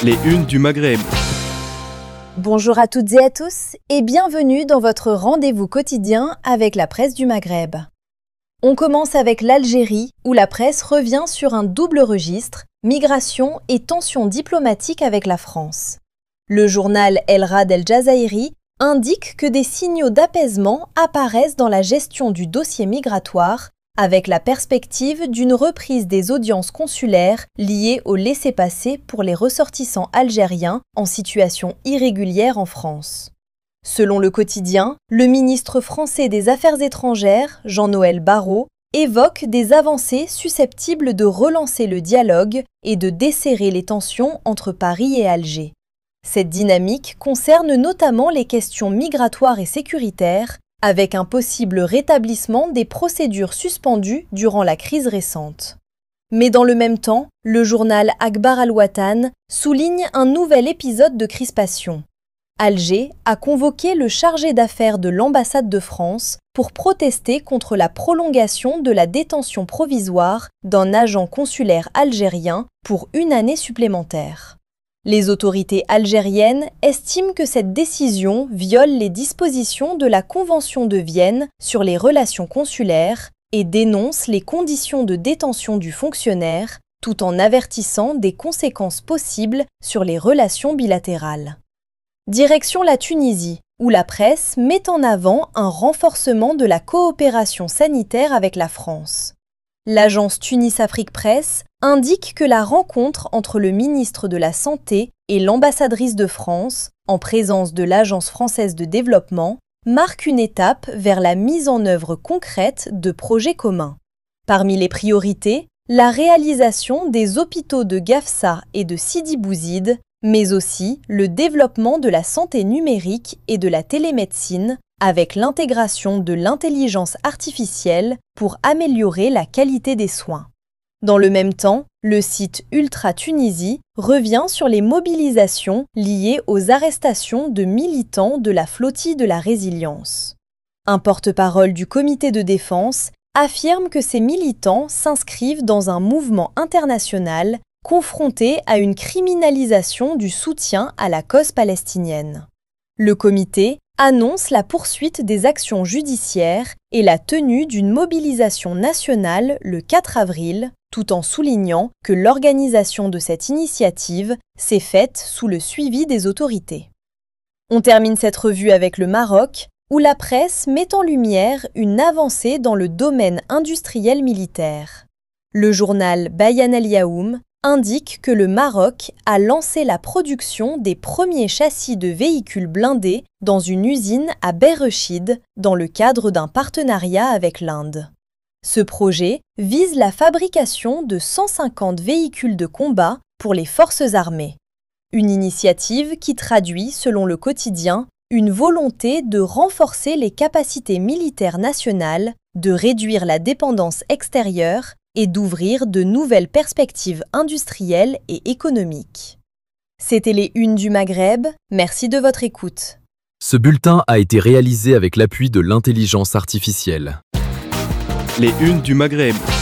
Les unes du Maghreb. Bonjour à toutes et à tous et bienvenue dans votre rendez-vous quotidien avec la presse du Maghreb. On commence avec l'Algérie où la presse revient sur un double registre, migration et tensions diplomatiques avec la France. Le journal El Rad El Jazairi indique que des signaux d'apaisement apparaissent dans la gestion du dossier migratoire avec la perspective d'une reprise des audiences consulaires liées au laissez-passer pour les ressortissants algériens en situation irrégulière en France. Selon le quotidien, le ministre français des Affaires étrangères, Jean-Noël Barrot, évoque des avancées susceptibles de relancer le dialogue et de desserrer les tensions entre Paris et Alger. Cette dynamique concerne notamment les questions migratoires et sécuritaires, avec un possible rétablissement des procédures suspendues durant la crise récente. Mais dans le même temps, le journal Akhbar al-Watan souligne un nouvel épisode de crispation. Alger a convoqué le chargé d'affaires de l'ambassade de France pour protester contre la prolongation de la détention provisoire d'un agent consulaire algérien pour une année supplémentaire. Les autorités algériennes estiment que cette décision viole les dispositions de la Convention de Vienne sur les relations consulaires et dénoncent les conditions de détention du fonctionnaire, tout en avertissant des conséquences possibles sur les relations bilatérales. Direction la Tunisie, où la presse met en avant un renforcement de la coopération sanitaire avec la France. L'agence Tunis-Afrique Presse indique que la rencontre entre le ministre de la Santé et l'ambassadrice de France, en présence de l'Agence française de développement, marque une étape vers la mise en œuvre concrète de projets communs. Parmi les priorités, la réalisation des hôpitaux de Gafsa et de Sidi Bouzid, mais aussi le développement de la santé numérique et de la télémédecine, avec l'intégration de l'intelligence artificielle pour améliorer la qualité des soins. Dans le même temps, le site Ultra Tunisie revient sur les mobilisations liées aux arrestations de militants de la flottille de la résilience. Un porte-parole du comité de défense affirme que ces militants s'inscrivent dans un mouvement international confronté à une criminalisation du soutien à la cause palestinienne. Le comité annonce la poursuite des actions judiciaires et la tenue d'une mobilisation nationale le 4 avril, tout en soulignant que l'organisation de cette initiative s'est faite sous le suivi des autorités. On termine cette revue avec le Maroc, où la presse met en lumière une avancée dans le domaine industriel militaire. Le journal Bayan El Yaoum indique que le Maroc a lancé la production des premiers châssis de véhicules blindés dans une usine à Berrechid dans le cadre d'un partenariat avec l'Inde. Ce projet vise la fabrication de 150 véhicules de combat pour les forces armées. Une initiative qui traduit, selon le quotidien, une volonté de renforcer les capacités militaires nationales, de réduire la dépendance extérieure et d'ouvrir de nouvelles perspectives industrielles et économiques. C'était les Unes du Maghreb, merci de votre écoute. Ce bulletin a été réalisé avec l'appui de l'intelligence artificielle. Les unes du Maghreb.